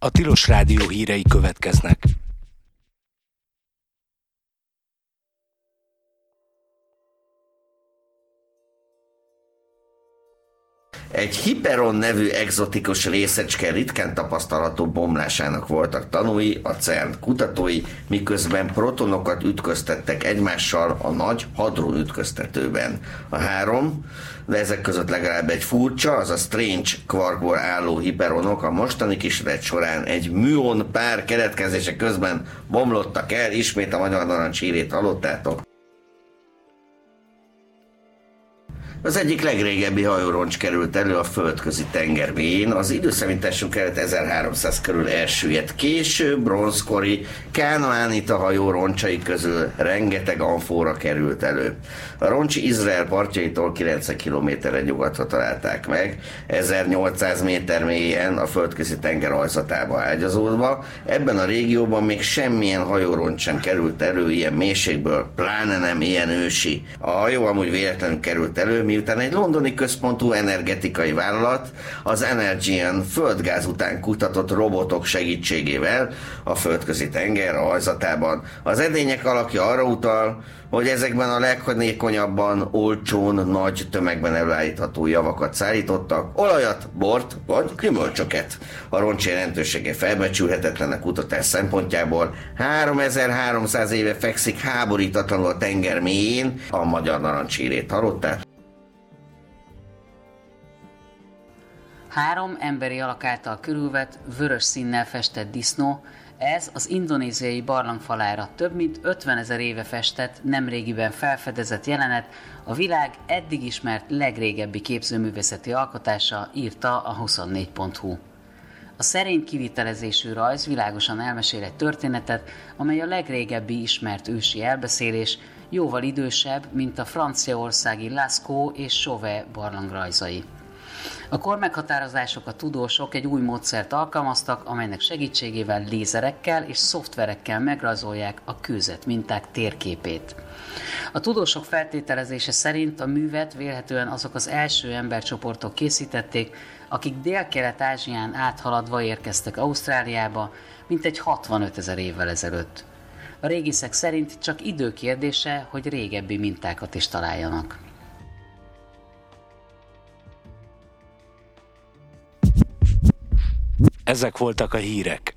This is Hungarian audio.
A Tilos Rádió hírei következnek. Egy Hyperon nevű egzotikus részecske ritkán tapasztalható bomlásának voltak tanúi a CERN kutatói, miközben protonokat ütköztettek egymással a nagy hadron ütköztetőben. A három, de ezek között legalább egy furcsa, azaz strange kvarkból álló hiperonok a mostani kísérlet során egy műon pár keletkezése közben bomlottak el, ismét a Magyar Narancs hírét hallottátok. Az egyik legrégebbi hajóroncs került elő a földközi tenger mélyén, az időszámításunk előtt 1300 körül elsüllyedt. Később bronzkori kánaánita hajó roncsai közül rengeteg amfóra került elő. A roncsi Izrael partjaitól 90 kilométerre nyugatra találták meg, 1800 méter mélyen a földközi tenger aljatába ágyazódva. Ebben a régióban még semmilyen hajóroncs sem került elő ilyen mélységből, pláne nem ilyen ősi. A hajó amúgy véletlenül került elő, miután egy londoni központú energetikai vállalat az Energean földgáz után kutatott robotok segítségével a földközi tenger alzatában. Az edények alakja arra utal, hogy ezekben a leghatékonyabban, olcsón, nagy tömegben előállítható javakat szállítottak, olajat, bort vagy gyümölcsöket. A roncs jelentősége felbecsülhetetlen a kutatás szempontjából. 3300 éve fekszik háborítatlanul a tenger mélyén, a Magyar Narancs hírét hallották. 3 emberi alak által körülvett, vörös színnel festett disznó, ez az indonéziai barlangfalára több mint 50 000 éve festett, nemrégiben felfedezett jelenet, a világ eddig ismert legrégebbi képzőművészeti alkotása, írta a 24.hu. A szerény kivitelezésű rajz világosan elmesél egy történetet, amely a legrégebbi ismert ősi elbeszélés, jóval idősebb, mint a franciaországi Lascaux és Chauvet barlangrajzai. A kormeghatározások a tudósok egy új módszert alkalmaztak, amelynek segítségével lézerekkel és szoftverekkel megrajzolják a kőzet minták térképét. A tudósok feltételezése szerint a művet vélhetően azok az első embercsoportok készítették, akik Dél-Kelet-Ázsián áthaladva érkeztek Ausztráliába, mintegy 65 000 évvel ezelőtt. A régészek szerint csak idő kérdése, hogy régebbi mintákat is találjanak. Ezek voltak a hírek.